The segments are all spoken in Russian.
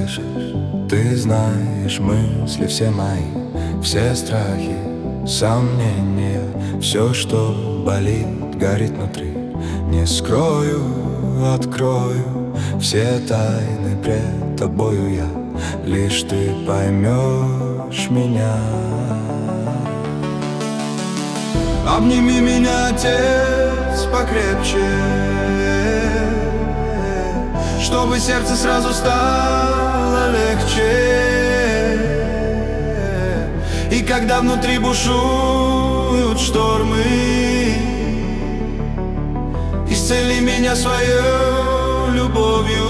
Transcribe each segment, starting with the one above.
слышишь? Ты знаешь мысли все мои, все страхи, сомнения, все, что болит, горит внутри. Не скрою, открою все тайны пред тобою я. Лишь ты поймешь меня. Обними меня, Отец, покрепче, чтобы сердце сразу стало легче. И когда внутри бушуют штормы, исцели меня своей любовью.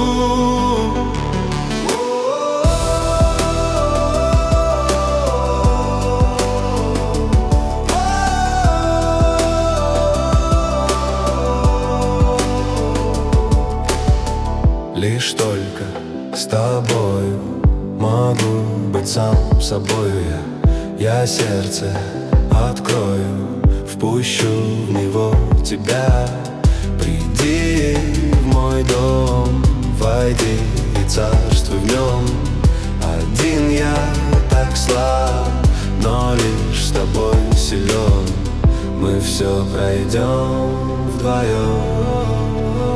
Лишь только с тобою могу быть сам собою я. Я сердце открою, впущу в него тебя. Приди в мой дом, войди и царствуй в нем. Один я так слаб, но лишь с тобой силен. Мы все пройдем вдвоем.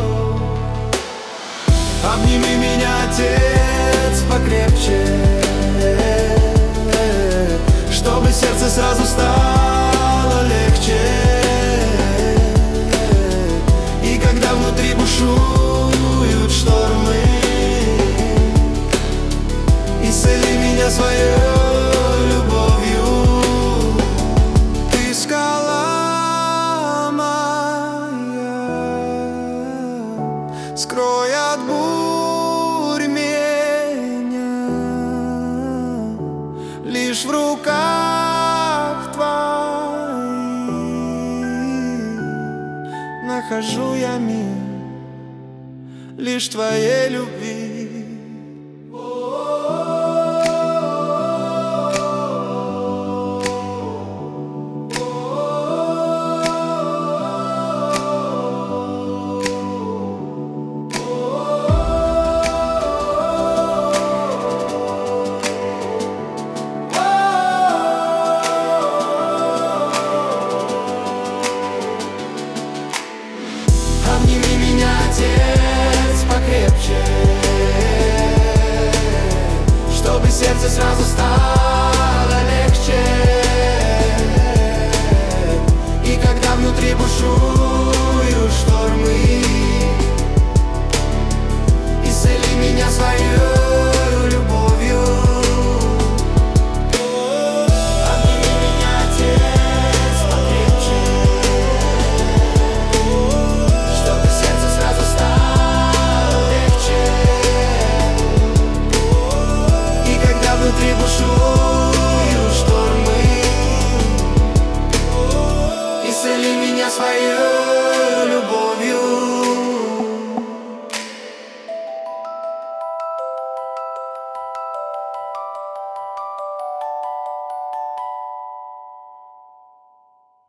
Обними меня, Отец, покрепче, чтобы сердце сразу стало легче. И когда внутри бушуют штормы, исцели меня своей любовью. Ты скала моя, скрой от бурь меня. Лишь в руках твоих нахожу я мир, лишь твоей любви. Обними меня, Отец, покрепче, чтобы сердце сразу стало